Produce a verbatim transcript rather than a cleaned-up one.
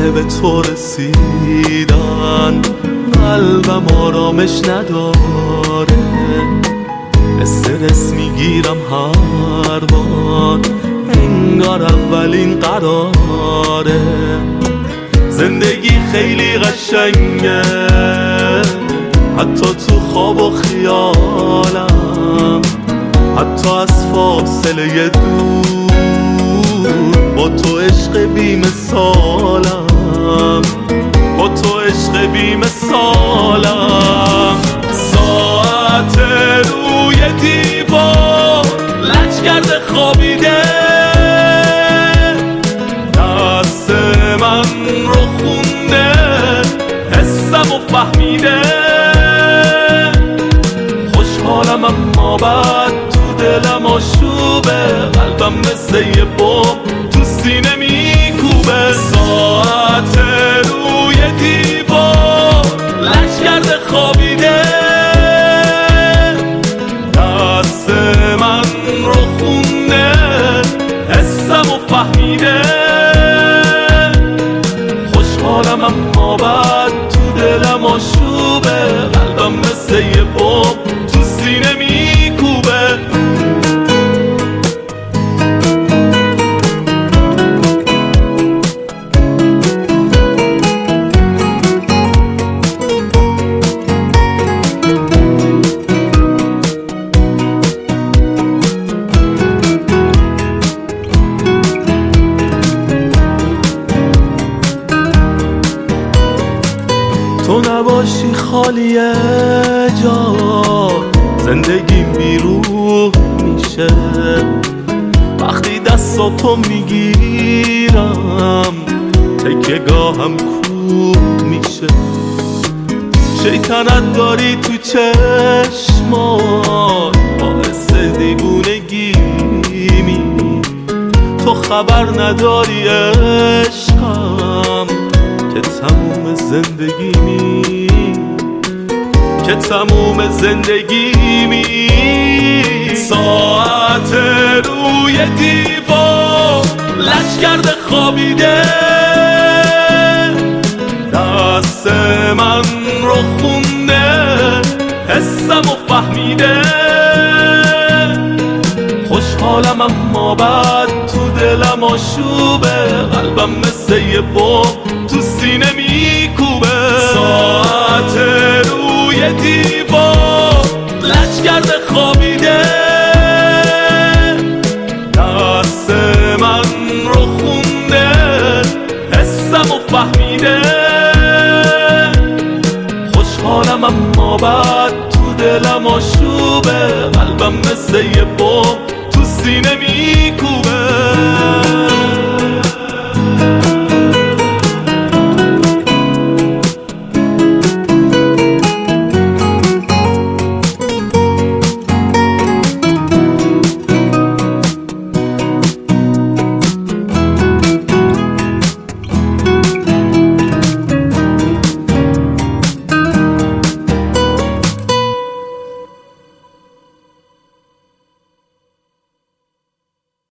که به تو رسیدن قلبم آرامش نداره، استرس میگیرم هر بار انگار اولین قراره. زندگی خیلی قشنگه حتی تو خواب و خیالم، حتی از فاصله دور با تو عشق بی مثالم، با تو عشق بی مثالم. ساعت روی دیوار لج کرده خوابیده، دست من رو خونده حسم و فهمیده. خوشحالم اما بعد تو دلم آشوبه، قلبم مثل یه بمب تو سینه میکوبه. ساعت روی دیوار لج کرده خوابیده، دست من رو خونده حسم و فهمیده. خوشحالم اما بعد تو دلم آشوبه، قلبم مثل یه بمب تو سینه میکوبه. تو نباشی خالیه جا، زندگیم بی روح میشه. وقتی دستاتو میگیرم تکیه گاهم کوه میشه. شیطنت داری تو چشمات باعث دیوونگیمی، تو خبر نداری عشقم که تموم زندگیمی، که تموم زندگیمی. ساعت روی دیوار لج کرده خوابیده، دست من رو خونده حسم و فهمیده. خوشحالم اما بعد تو دلم آشوبه، قلبم مثل یه بمب تو سینه میکوبه. ساعت روی دیوار لج کرده خوابیده، دست من رو خونده حسم و فهمیده. خوشحالم اما بعد تو دلم آشوبه، قلبم مثل یه بمب تو سینه